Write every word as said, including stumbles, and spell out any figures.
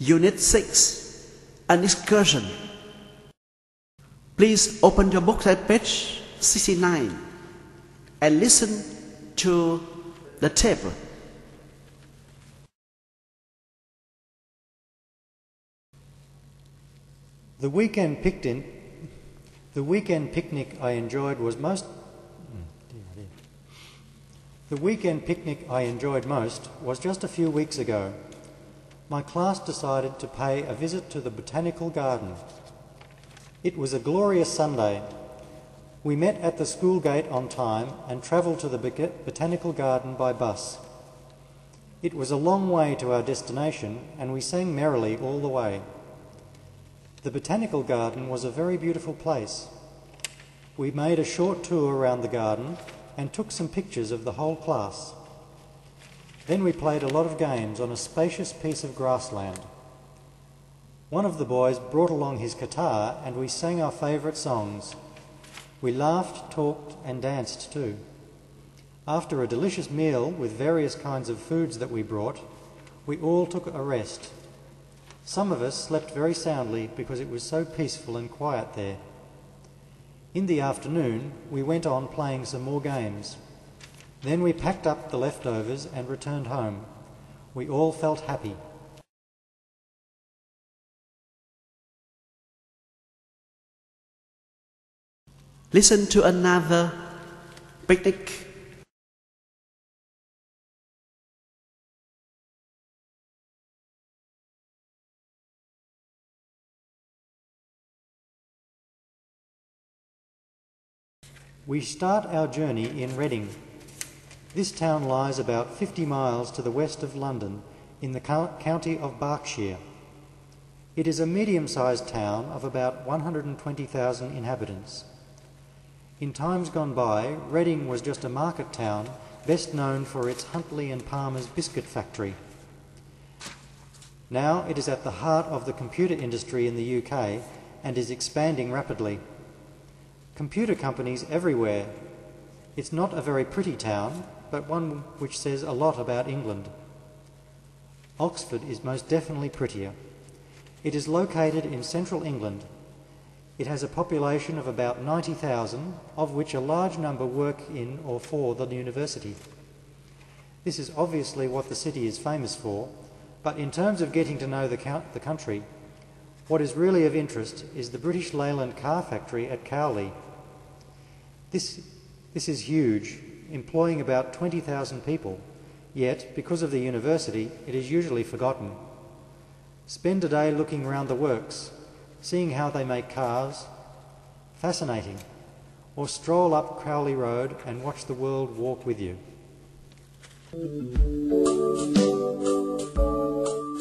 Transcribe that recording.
Unit six, an excursion. Please open your book at page sixty-nine and listen to the tape. The weekend picnic, the weekend picnic I enjoyed was most. The weekend picnic I enjoyed most was just a few weeks ago. My class decided to pay a visit to the Botanical Garden. It was a glorious Sunday. We met at the school gate on time and travelled to the Botanical Garden by bus. It was a long way to our destination and we sang merrily all the way. The Botanical Garden was a very beautiful place. We made a short tour around the garden and took some pictures of the whole class. Then we played a lot of games on a spacious piece of grassland. One of the boys brought along his guitar and we sang our favourite songs. We laughed, talked and danced too. After a delicious meal with various kinds of foods that we brought, we all took a rest. Some of us slept very soundly because it was so peaceful and quiet there. In the afternoon, we went on playing some more games. Then we packed up the leftovers and returned home. We all felt happy. Listen to another picnic. We start our journey in Reading. This town lies about fifty miles to the west of London in the county of Berkshire. It is a medium-sized town of about one hundred twenty thousand inhabitants. In times gone by, Reading was just a market town best known for its Huntley and Palmer's biscuit factory. Now it is at the heart of the computer industry in the U K and is expanding rapidly. Computer companies everywhere. It's not a very pretty town, but one which says a lot about England. Oxford is most definitely prettier. It is located in central England. It has a population of about ninety thousand, of which a large number work in or for the university. This is obviously what the city is famous for, but in terms of getting to know the, the country, what is really of interest is the British Leyland car factory at Cowley. This, this is huge, employing about twenty thousand people, yet, because of the university, it is usually forgotten. Spend a day looking around the works, seeing how they make cars. Fascinating. Or stroll up Crowley Road and watch the world walk with you.